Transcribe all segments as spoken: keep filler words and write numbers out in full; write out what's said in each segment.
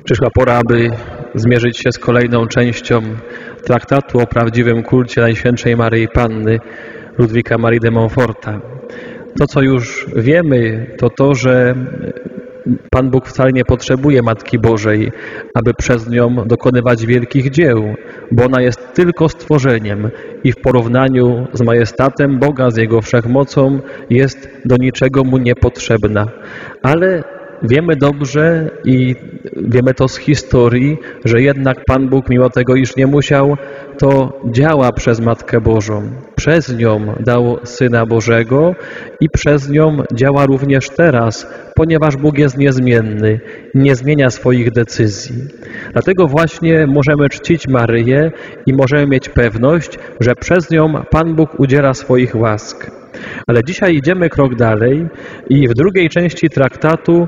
Przyszła pora, aby zmierzyć się z kolejną częścią traktatu o prawdziwym kulcie Najświętszej Maryi Panny Ludwika Marii de Montforta. To, co już wiemy, to to, że Pan Bóg wcale nie potrzebuje Matki Bożej, aby przez nią dokonywać wielkich dzieł, bo ona jest tylko stworzeniem i w porównaniu z majestatem Boga, z Jego wszechmocą jest do niczego Mu niepotrzebna. Ale wiemy dobrze i wiemy to z historii, że jednak Pan Bóg, mimo tego, iż nie musiał, to działa przez Matkę Bożą. Przez nią dał Syna Bożego i przez nią działa również teraz, ponieważ Bóg jest niezmienny, nie zmienia swoich decyzji. Dlatego właśnie możemy czcić Maryję i możemy mieć pewność, że przez nią Pan Bóg udziela swoich łask. Ale dzisiaj idziemy krok dalej i w drugiej części traktatu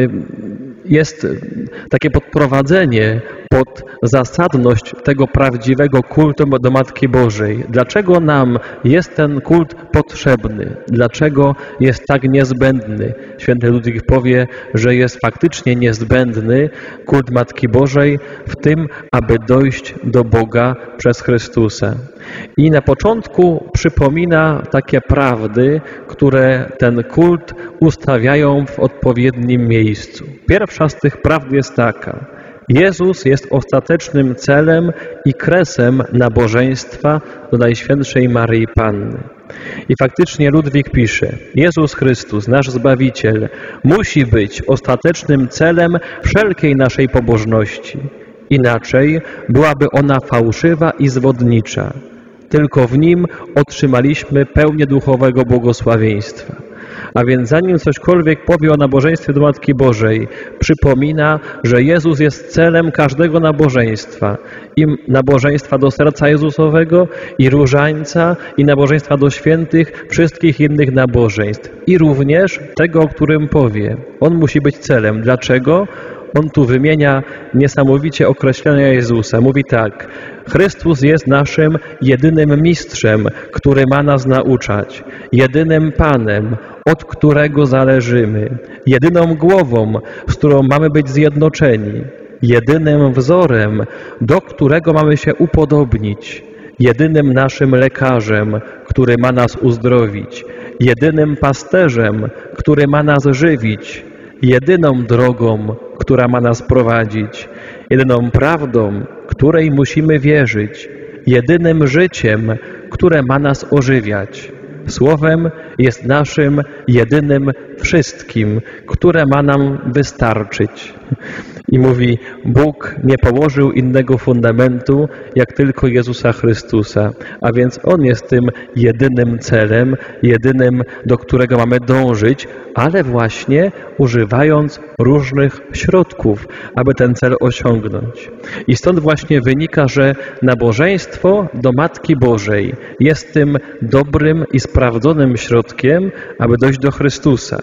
jest takie podprowadzenie pod zasadność tego prawdziwego kultu do Matki Bożej. Dlaczego nam jest ten kult potrzebny? Dlaczego jest tak niezbędny? Święty Ludwik powie, że jest faktycznie niezbędny kult Matki Bożej w tym, aby dojść do Boga przez Chrystusa. I na początku przypomina takie prawdy, które ten kult ustawiają w odpowiednim miejscu. Pierwsza z tych prawd jest taka: Jezus jest ostatecznym celem i kresem nabożeństwa do Najświętszej Maryi Panny. I faktycznie Ludwik pisze: Jezus Chrystus, nasz Zbawiciel, musi być ostatecznym celem wszelkiej naszej pobożności. Inaczej byłaby ona fałszywa i zwodnicza. Tylko w Nim otrzymaliśmy pełnię duchowego błogosławieństwa. A więc zanim cośkolwiek powie o nabożeństwie do Matki Bożej, przypomina, że Jezus jest celem każdego nabożeństwa. I nabożeństwa do serca Jezusowego, i różańca, i nabożeństwa do świętych, wszystkich innych nabożeństw. I również tego, o którym powie. On musi być celem. Dlaczego? On tu wymienia niesamowicie określenia Jezusa. Mówi tak: Chrystus jest naszym jedynym mistrzem, który ma nas nauczać, jedynym Panem, od którego zależymy, jedyną głową, z którą mamy być zjednoczeni, jedynym wzorem, do którego mamy się upodobnić, jedynym naszym lekarzem, który ma nas uzdrowić, jedynym pasterzem, który ma nas żywić, jedyną drogą, która ma nas prowadzić, jedyną prawdą, której musimy wierzyć, jedynym życiem, które ma nas ożywiać. Słowem jest naszym jedynym wszystkim, które ma nam wystarczyć. I mówi: Bóg nie położył innego fundamentu, jak tylko Jezusa Chrystusa, a więc On jest tym jedynym celem, jedynym, do którego mamy dążyć, ale właśnie używając różnych środków, aby ten cel osiągnąć. I stąd właśnie wynika, że nabożeństwo do Matki Bożej jest tym dobrym i sprawdzonym środkiem, aby dojść do Chrystusa.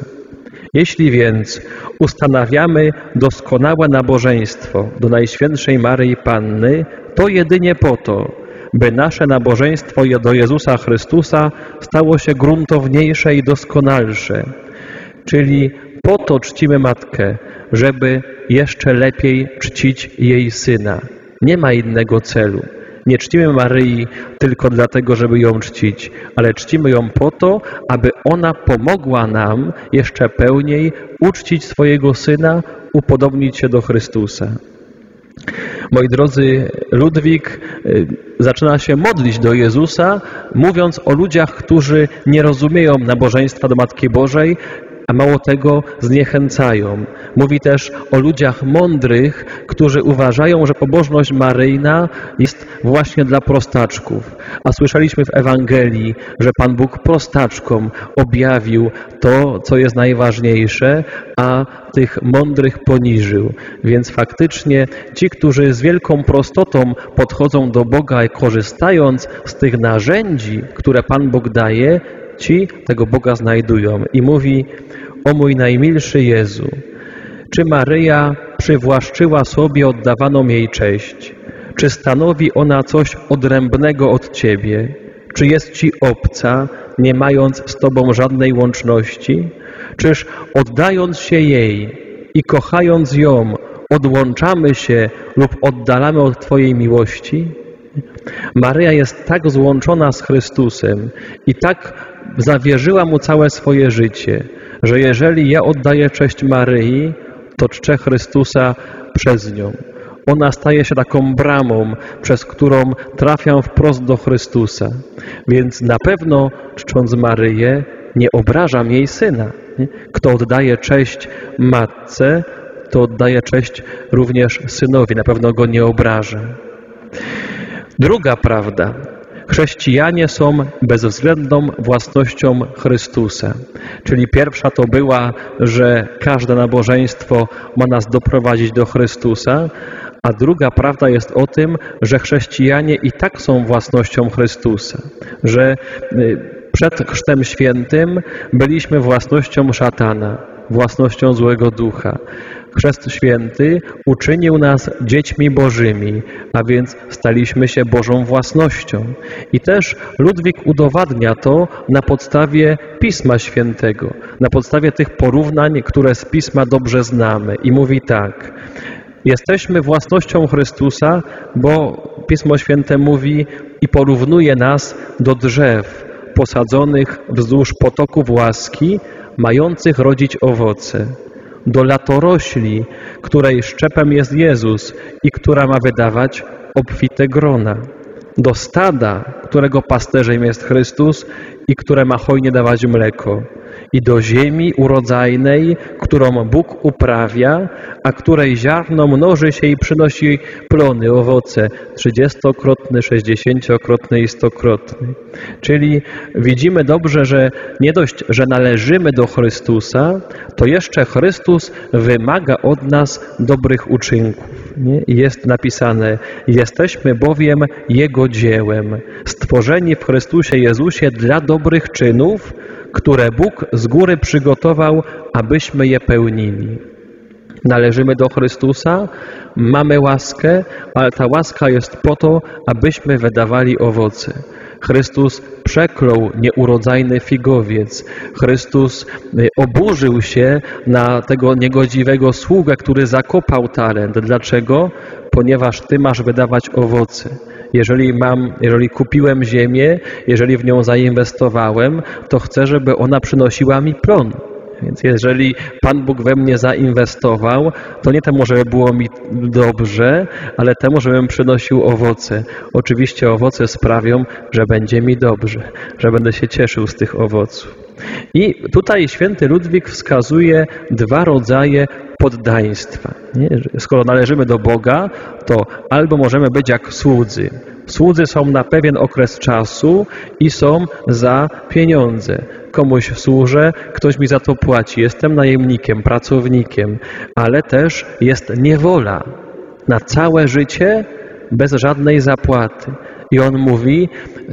Jeśli więc ustanawiamy doskonałe nabożeństwo do Najświętszej Maryi Panny, to jedynie po to, by nasze nabożeństwo do Jezusa Chrystusa stało się gruntowniejsze i doskonalsze. Czyli po to czcimy Matkę, żeby jeszcze lepiej czcić jej Syna. Nie ma innego celu. Nie czcimy Maryi tylko dlatego, żeby ją czcić, ale czcimy ją po to, aby ona pomogła nam jeszcze pełniej uczcić swojego Syna, upodobnić się do Chrystusa. Moi drodzy, Ludwik zaczyna się modlić do Jezusa, mówiąc o ludziach, którzy nie rozumieją nabożeństwa do Matki Bożej, a mało tego zniechęcają. Mówi też o ludziach mądrych, którzy uważają, że pobożność maryjna jest właśnie dla prostaczków. A słyszeliśmy w Ewangelii, że Pan Bóg prostaczkom objawił to, co jest najważniejsze, a tych mądrych poniżył. Więc faktycznie ci, którzy z wielką prostotą podchodzą do Boga i korzystając z tych narzędzi, które Pan Bóg daje, ci tego Boga znajdują. I mówi: o mój najmilszy Jezu, czy Maryja przywłaszczyła sobie oddawaną jej cześć? Czy stanowi ona coś odrębnego od Ciebie? Czy jest Ci obca, nie mając z Tobą żadnej łączności? Czyż oddając się jej i kochając ją, odłączamy się lub oddalamy od Twojej miłości? Maryja jest tak złączona z Chrystusem i tak zawierzyła Mu całe swoje życie, że jeżeli ja oddaję cześć Maryi, to czczę Chrystusa przez nią. Ona staje się taką bramą, przez którą trafiam wprost do Chrystusa. Więc na pewno, czcząc Maryję, nie obrażam jej Syna. Kto oddaje cześć Matce, to oddaje cześć również Synowi. Na pewno go nie obraża. Druga prawda. Chrześcijanie są bezwzględną własnością Chrystusa. Czyli pierwsza to była, że każde nabożeństwo ma nas doprowadzić do Chrystusa, a druga prawda jest o tym, że chrześcijanie i tak są własnością Chrystusa. Że przed Chrztem Świętym byliśmy własnością szatana, własnością złego ducha. Chrzest Święty uczynił nas dziećmi Bożymi, a więc staliśmy się Bożą własnością. I też Ludwik udowadnia to na podstawie Pisma Świętego, na podstawie tych porównań, które z Pisma dobrze znamy. I mówi tak: jesteśmy własnością Chrystusa, bo Pismo Święte mówi i porównuje nas do drzew posadzonych wzdłuż potoków łaski, mających rodzić owoce, do latorośli, której szczepem jest Jezus i która ma wydawać obfite grona, do stada, którego pasterzem jest Chrystus i które ma hojnie dawać mleko, i do ziemi urodzajnej, którą Bóg uprawia, a której ziarno mnoży się i przynosi plony, owoce trzydziestokrotne, sześćdziesięciokrotne i stokrotne. Czyli widzimy dobrze, że nie dość, że należymy do Chrystusa, to jeszcze Chrystus wymaga od nas dobrych uczynków. Nie? Jest napisane: jesteśmy bowiem Jego dziełem, stworzeni w Chrystusie Jezusie dla dobrych czynów, które Bóg z góry przygotował, abyśmy je pełnili. Należymy do Chrystusa, mamy łaskę, ale ta łaska jest po to, abyśmy wydawali owoce. Chrystus przeklął nieurodzajny figowiec. Chrystus oburzył się na tego niegodziwego sługę, który zakopał talent. Dlaczego? Ponieważ Ty masz wydawać owoce. Jeżeli mam, jeżeli kupiłem ziemię, jeżeli w nią zainwestowałem, to chcę, żeby ona przynosiła mi plon. Więc jeżeli Pan Bóg we mnie zainwestował, to nie temu, żeby było mi dobrze, ale temu, żebym przynosił owoce. Oczywiście owoce sprawią, że będzie mi dobrze, że będę się cieszył z tych owoców. I tutaj święty Ludwik wskazuje dwa rodzaje poddaństwa. Nie? Skoro należymy do Boga, to albo możemy być jak słudzy. Słudzy są na pewien okres czasu i są za pieniądze. Komuś służę, ktoś mi za to płaci. Jestem najemnikiem, pracownikiem, ale też jest niewola na całe życie bez żadnej zapłaty. I on mówi,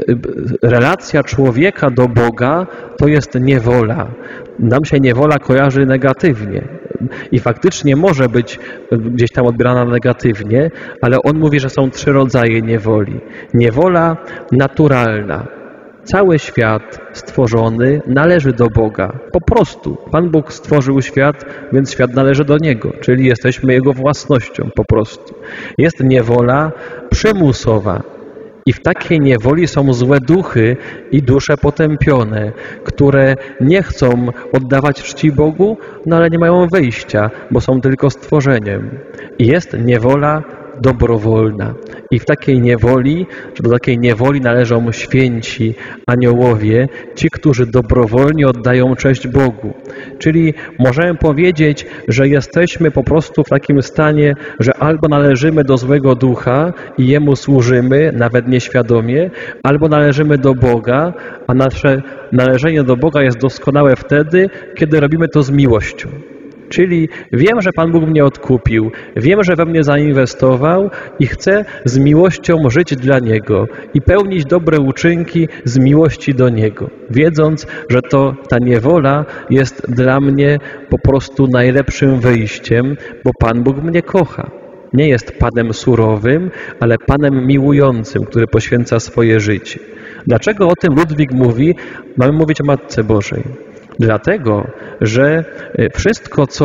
relacja człowieka do Boga to jest niewola. Nam się niewola kojarzy negatywnie. I faktycznie może być gdzieś tam odbierana negatywnie, ale on mówi, że są trzy rodzaje niewoli. Niewola naturalna. Cały świat stworzony należy do Boga. Po prostu. Pan Bóg stworzył świat, więc świat należy do Niego, czyli jesteśmy Jego własnością po prostu. Jest niewola przymusowa. I w takiej niewoli są złe duchy i dusze potępione, które nie chcą oddawać czci Bogu, no ale nie mają wyjścia, bo są tylko stworzeniem. I jest niewola dobrowolna. I w takiej niewoli, czy do takiej niewoli należą święci aniołowie, ci, którzy dobrowolnie oddają cześć Bogu. Czyli możemy powiedzieć, że jesteśmy po prostu w takim stanie, że albo należymy do złego ducha i jemu służymy, nawet nieświadomie, albo należymy do Boga, a nasze należenie do Boga jest doskonałe wtedy, kiedy robimy to z miłością. Czyli wiem, że Pan Bóg mnie odkupił, wiem, że we mnie zainwestował i chcę z miłością żyć dla Niego i pełnić dobre uczynki z miłości do Niego, wiedząc, że to ta niewola jest dla mnie po prostu najlepszym wyjściem, bo Pan Bóg mnie kocha. Nie jest Panem surowym, ale Panem miłującym, który poświęca swoje życie. Dlaczego o tym Ludwik mówi? Mamy mówić o Matce Bożej. Dlatego, że wszystko, co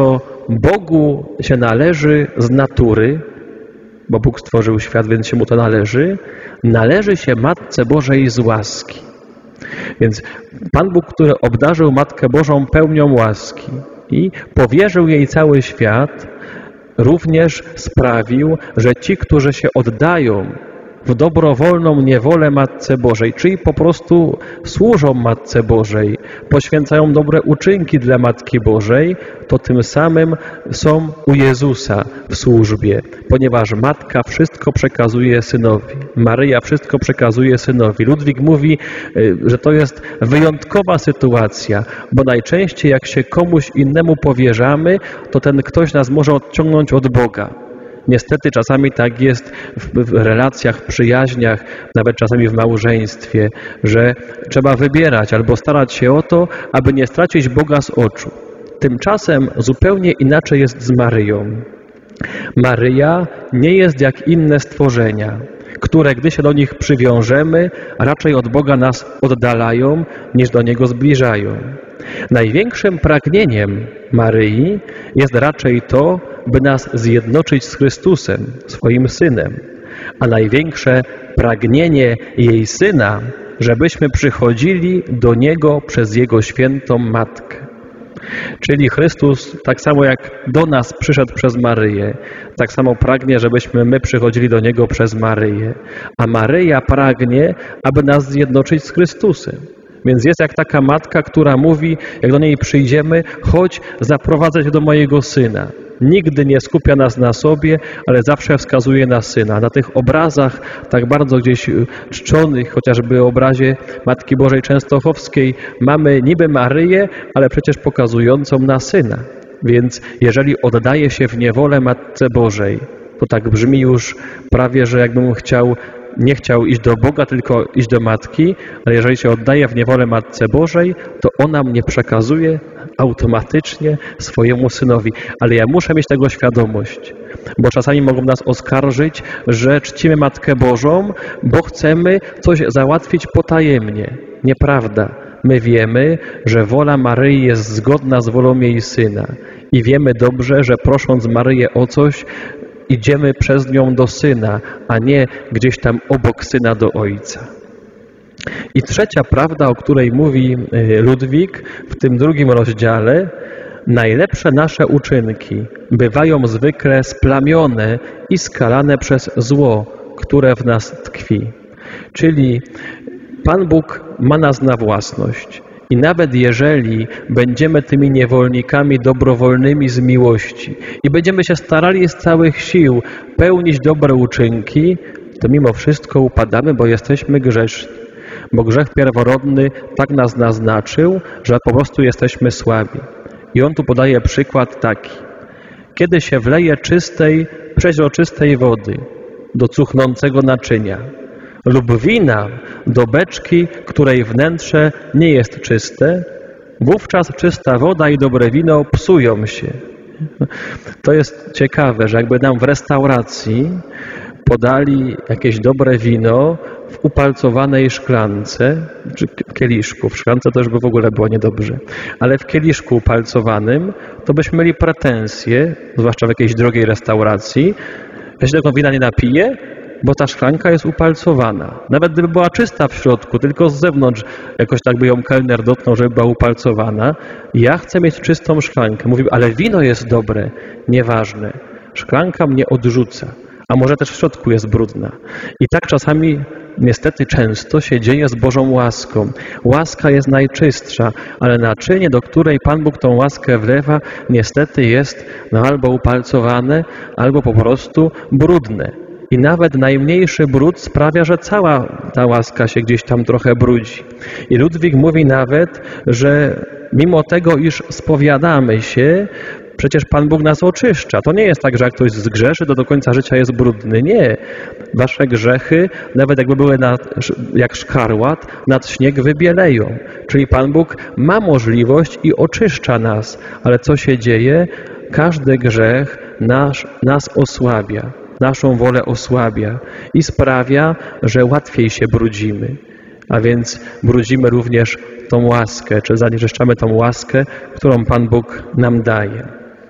Bogu się należy z natury, bo Bóg stworzył świat, więc się mu to należy, należy się Matce Bożej z łaski. Więc Pan Bóg, który obdarzył Matkę Bożą pełnią łaski i powierzył jej cały świat, również sprawił, że ci, którzy się oddają w dobrowolną niewolę Matce Bożej, czyli po prostu służą Matce Bożej, poświęcają dobre uczynki dla Matki Bożej, to tym samym są u Jezusa w służbie, ponieważ Matka wszystko przekazuje Synowi. Maryja wszystko przekazuje Synowi. Ludwik mówi, że to jest wyjątkowa sytuacja, bo najczęściej jak się komuś innemu powierzamy, to ten ktoś nas może odciągnąć od Boga. Niestety czasami tak jest w, w relacjach, w przyjaźniach, nawet czasami w małżeństwie, że trzeba wybierać albo starać się o to, aby nie stracić Boga z oczu. Tymczasem zupełnie inaczej jest z Maryją. Maryja nie jest jak inne stworzenia, które gdy się do nich przywiążemy, raczej od Boga nas oddalają, niż do Niego zbliżają. Największym pragnieniem Maryi jest raczej to, by nas zjednoczyć z Chrystusem, swoim Synem, a największe pragnienie jej Syna, żebyśmy przychodzili do Niego przez Jego świętą Matkę. Czyli Chrystus, tak samo jak do nas przyszedł przez Maryję, tak samo pragnie, żebyśmy my przychodzili do Niego przez Maryję. A Maryja pragnie, aby nas zjednoczyć z Chrystusem. Więc jest jak taka matka, która mówi, jak do niej przyjdziemy, chodź, zaprowadzę cię do mojego Syna. Nigdy nie skupia nas na sobie, ale zawsze wskazuje na Syna. Na tych obrazach, tak bardzo gdzieś czczonych, chociażby obrazie Matki Bożej Częstochowskiej, mamy niby Maryję, ale przecież pokazującą na Syna. Więc jeżeli oddaje się w niewolę Matce Bożej, to tak brzmi już prawie, że jakbym chciał, nie chciał iść do Boga, tylko iść do Matki, ale jeżeli się oddaje w niewolę Matce Bożej, to ona mnie przekazuje automatycznie swojemu Synowi. Ale ja muszę mieć tego świadomość, bo czasami mogą nas oskarżyć, że czcimy Matkę Bożą, bo chcemy coś załatwić potajemnie. Nieprawda. My wiemy, że wola Maryi jest zgodna z wolą jej Syna i wiemy dobrze, że prosząc Maryję o coś, idziemy przez nią do Syna, a nie gdzieś tam obok Syna do Ojca. I trzecia prawda, o której mówi Ludwik w tym drugim rozdziale, najlepsze nasze uczynki bywają zwykle splamione i skalane przez zło, które w nas tkwi. Czyli Pan Bóg ma nas na własność. I nawet jeżeli będziemy tymi niewolnikami dobrowolnymi z miłości i będziemy się starali z całych sił pełnić dobre uczynki, to mimo wszystko upadamy, bo jesteśmy grzeszni. Bo grzech pierworodny tak nas naznaczył, że po prostu jesteśmy słabi. I on tu podaje przykład taki. Kiedy się wleje czystej, przeźroczystej wody do cuchnącego naczynia lub wina do beczki, której wnętrze nie jest czyste, wówczas czysta woda i dobre wino psują się. To jest ciekawe, że jakby nam w restauracji podali jakieś dobre wino w upalcowanej szklance, czy kieliszku, w szklance to już by w ogóle było niedobrze, ale w kieliszku upalcowanym, to byśmy mieli pretensje, zwłaszcza w jakiejś drogiej restauracji, ja się tego wina nie napiję, bo ta szklanka jest upalcowana. Nawet gdyby była czysta w środku, tylko z zewnątrz jakoś tak by ją kelner dotknął, żeby była upalcowana. Ja chcę mieć czystą szklankę. Mówi, ale wino jest dobre. Nieważne. Szklanka mnie odrzuca. A może też w środku jest brudna. I tak czasami, niestety często się dzieje z Bożą łaską. Łaska jest najczystsza, ale naczynie, do której Pan Bóg tą łaskę wlewa, niestety jest no, albo upalcowane, albo po prostu brudne. I nawet najmniejszy brud sprawia, że cała ta łaska się gdzieś tam trochę brudzi. I Ludwik mówi nawet, że mimo tego, iż spowiadamy się, przecież Pan Bóg nas oczyszcza. To nie jest tak, że jak ktoś zgrzeszy, to do końca życia jest brudny. Nie. Wasze grzechy, nawet jakby były nad, jak szkarłat, nad śnieg wybieleją. Czyli Pan Bóg ma możliwość i oczyszcza nas. Ale co się dzieje? Każdy grzech nasz, nas osłabia. Naszą wolę osłabia i sprawia, że łatwiej się brudzimy. A więc brudzimy również tą łaskę, czy zanieczyszczamy tą łaskę, którą Pan Bóg nam daje.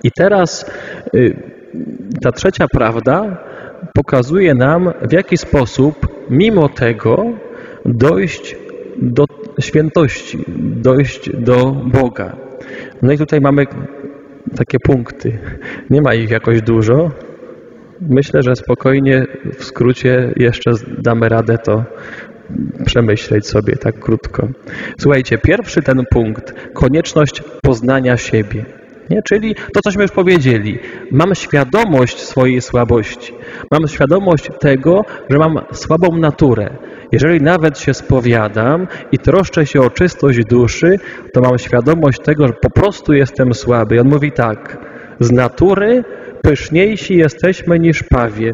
I teraz y, ta trzecia prawda pokazuje nam, w jaki sposób mimo tego dojść do świętości, dojść do Boga. No i tutaj mamy takie punkty. Nie ma ich jakoś dużo. Myślę, że spokojnie w skrócie jeszcze damy radę to przemyśleć sobie tak krótko. Słuchajcie, pierwszy ten punkt, konieczność poznania siebie. Nie? Czyli to, cośmy już powiedzieli. Mam świadomość swojej słabości. Mam świadomość tego, że mam słabą naturę. Jeżeli nawet się spowiadam i troszczę się o czystość duszy, to mam świadomość tego, że po prostu jestem słaby. I on mówi tak, z natury pyszniejsi jesteśmy niż pawie,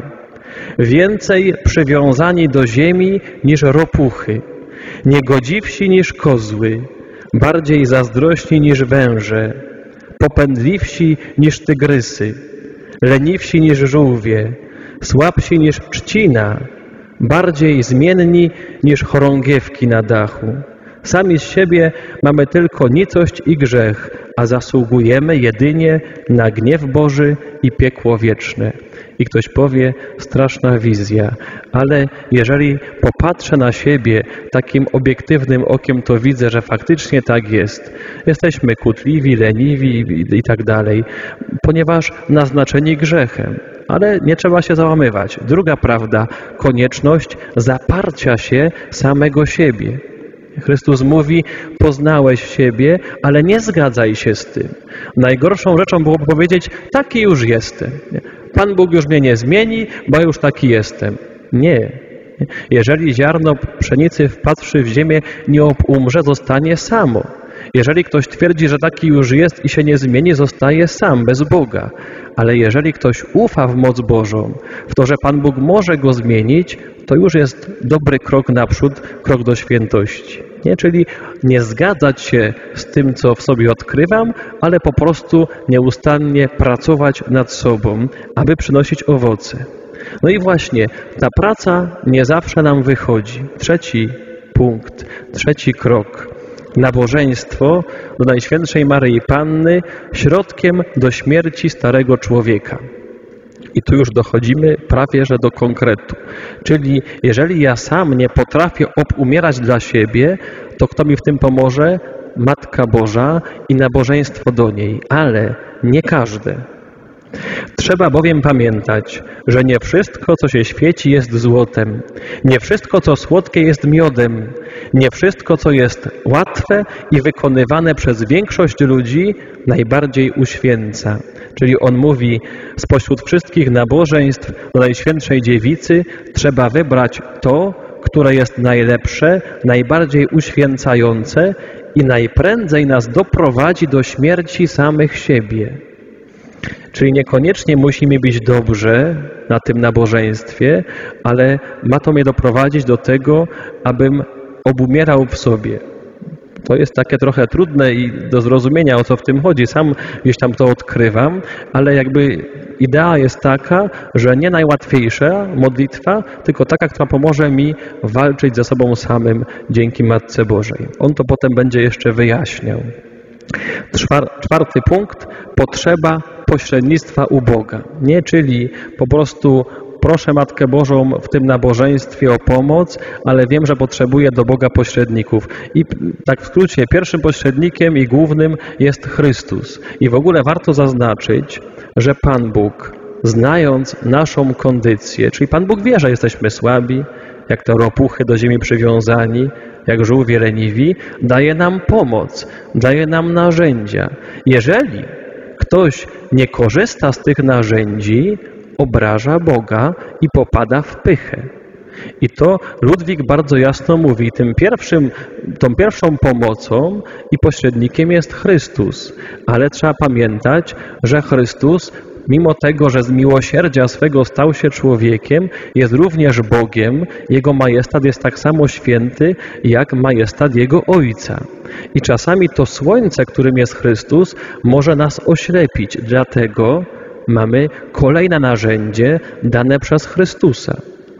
więcej przywiązani do ziemi niż ropuchy, niegodziwsi niż kozły, bardziej zazdrośni niż węże, popędliwsi niż tygrysy, leniwsi niż żółwie, słabsi niż trzcina, bardziej zmienni niż chorągiewki na dachu. Sami z siebie mamy tylko nicość i grzech, a zasługujemy jedynie na gniew Boży i piekło wieczne. I ktoś powie, straszna wizja, ale jeżeli popatrzę na siebie takim obiektywnym okiem, to widzę, że faktycznie tak jest. Jesteśmy kłótliwi, leniwi i, i tak dalej, ponieważ naznaczeni grzechem. Ale nie trzeba się załamywać. Druga prawda, konieczność zaparcia się samego siebie. Chrystus mówi, poznałeś siebie, ale nie zgadzaj się z tym. Najgorszą rzeczą byłoby powiedzieć, taki już jestem. Pan Bóg już mnie nie zmieni, bo już taki jestem. Nie. Jeżeli ziarno pszenicy wpadłszy w ziemię nie umrze, zostanie samo. Jeżeli ktoś twierdzi, że taki już jest i się nie zmieni, zostaje sam, bez Boga. Ale jeżeli ktoś ufa w moc Bożą, w to, że Pan Bóg może go zmienić, to już jest dobry krok naprzód, krok do świętości. Nie? Czyli nie zgadzać się z tym, co w sobie odkrywam, ale po prostu nieustannie pracować nad sobą, aby przynosić owoce. No i właśnie ta praca nie zawsze nam wychodzi. Trzeci punkt, trzeci krok. Nabożeństwo do Najświętszej Maryi Panny środkiem do śmierci starego człowieka. I tu już dochodzimy prawie że do konkretu. Czyli jeżeli ja sam nie potrafię umierać dla siebie, to kto mi w tym pomoże? Matka Boża i nabożeństwo do niej, ale nie każde. Trzeba bowiem pamiętać, że nie wszystko, co się świeci, jest złotem. Nie wszystko, co słodkie, jest miodem. Nie wszystko, co jest łatwe i wykonywane przez większość ludzi, najbardziej uświęca. Czyli on mówi, spośród wszystkich nabożeństw do Najświętszej Dziewicy trzeba wybrać to, które jest najlepsze, najbardziej uświęcające i najprędzej nas doprowadzi do śmierci samych siebie. Czyli niekoniecznie musi mi być dobrze na tym nabożeństwie, ale ma to mnie doprowadzić do tego, abym obumierał w sobie. To jest takie trochę trudne i do zrozumienia, o co w tym chodzi. Sam gdzieś tam to odkrywam, ale jakby idea jest taka, że nie najłatwiejsza modlitwa, tylko taka, która pomoże mi walczyć ze sobą samym dzięki Matce Bożej. On to potem będzie jeszcze wyjaśniał. Czwarty punkt, potrzeba pośrednictwa u Boga. Nie, czyli po prostu proszę Matkę Bożą w tym nabożeństwie o pomoc, ale wiem, że potrzebuję do Boga pośredników. I tak w skrócie, pierwszym pośrednikiem i głównym jest Chrystus. I w ogóle warto zaznaczyć, że Pan Bóg, znając naszą kondycję, czyli Pan Bóg wie, że jesteśmy słabi, jak te ropuchy do ziemi przywiązani, jak żółwie leniwi, daje nam pomoc, daje nam narzędzia. Jeżeli ktoś nie korzysta z tych narzędzi, obraża Boga i popada w pychę. I to Ludwik bardzo jasno mówi, tym pierwszym, tą pierwszą pomocą i pośrednikiem jest Chrystus. Ale trzeba pamiętać, że Chrystus, mimo tego, że z miłosierdzia swego stał się człowiekiem, jest również Bogiem. Jego majestat jest tak samo święty, jak majestat Jego Ojca. I czasami to słońce, którym jest Chrystus, może nas oślepić. Dlatego mamy kolejne narzędzie dane przez Chrystusa.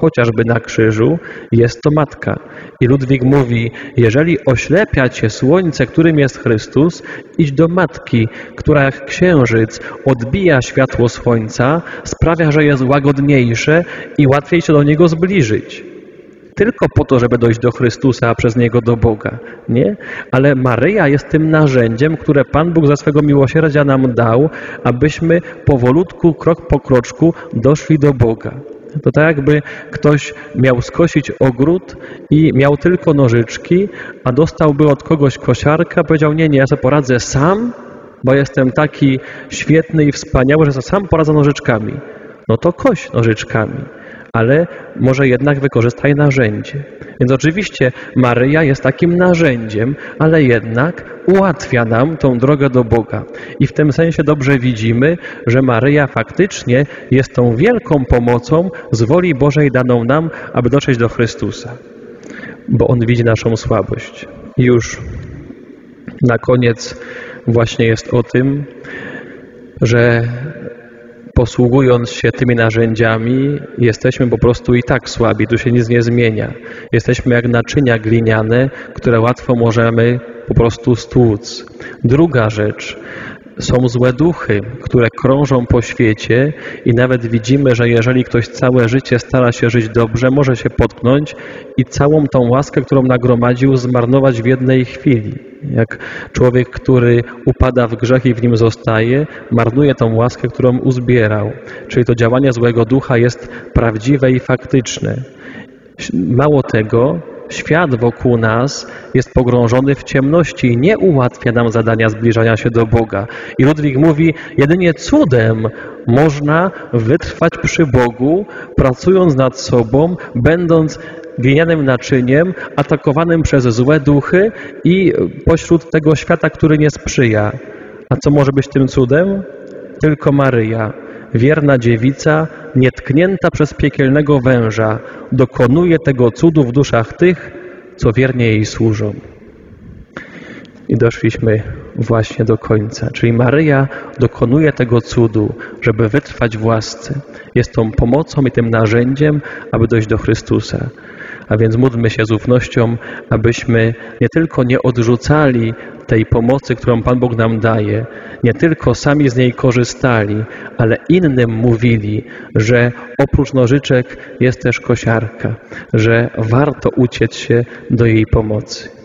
chociażby na krzyżu, jest to Matka. I Ludwik mówi, jeżeli oślepia cię słońce, którym jest Chrystus, idź do Matki, która jak księżyc odbija światło słońca, sprawia, że jest łagodniejsze i łatwiej się do Niego zbliżyć. Tylko po to, żeby dojść do Chrystusa, a przez Niego do Boga, nie? Ale Maryja jest tym narzędziem, które Pan Bóg ze swego miłosierdzia nam dał, abyśmy powolutku, krok po kroczku doszli do Boga. To tak jakby ktoś miał skosić ogród i miał tylko nożyczki, a dostałby od kogoś kosiarkę, a powiedział, nie, nie, ja sobie poradzę sam, bo jestem taki świetny i wspaniały, że sobie sam poradzę nożyczkami. No to koś nożyczkami. Ale może jednak wykorzystaj narzędzie. Więc oczywiście Maryja jest takim narzędziem, ale jednak ułatwia nam tą drogę do Boga. I w tym sensie dobrze widzimy, że Maryja faktycznie jest tą wielką pomocą z woli Bożej daną nam, aby dotrzeć do Chrystusa. Bo On widzi naszą słabość. I już na koniec właśnie jest o tym, że posługując się tymi narzędziami, jesteśmy po prostu i tak słabi, tu się nic nie zmienia. Jesteśmy jak naczynia gliniane, które łatwo możemy po prostu stłuc. Druga rzecz, są złe duchy, które krążą po świecie i nawet widzimy, że jeżeli ktoś całe życie stara się żyć dobrze, może się potknąć i całą tą łaskę, którą nagromadził, zmarnować w jednej chwili. Jak człowiek, który upada w grzech i w nim zostaje, marnuje tą łaskę, którą uzbierał. Czyli to działanie złego ducha jest prawdziwe i faktyczne. Mało tego, świat wokół nas jest pogrążony w ciemności i nie ułatwia nam zadania zbliżania się do Boga. I Ludwik mówi, jedynie cudem można wytrwać przy Bogu, pracując nad sobą, będąc glinianym naczyniem, atakowanym przez złe duchy i pośród tego świata, który nie sprzyja. A co może być tym cudem? Tylko Maryja, wierna dziewica, nietknięta przez piekielnego węża, dokonuje tego cudu w duszach tych, co wiernie jej służą. I doszliśmy właśnie do końca. Czyli Maryja dokonuje tego cudu, żeby wytrwać w łasce. Jest tą pomocą i tym narzędziem, aby dojść do Chrystusa. A więc módlmy się z ufnością, abyśmy nie tylko nie odrzucali tej pomocy, którą Pan Bóg nam daje, nie tylko sami z niej korzystali, ale innym mówili, że oprócz nożyczek jest też kosiarka, że warto uciec się do jej pomocy.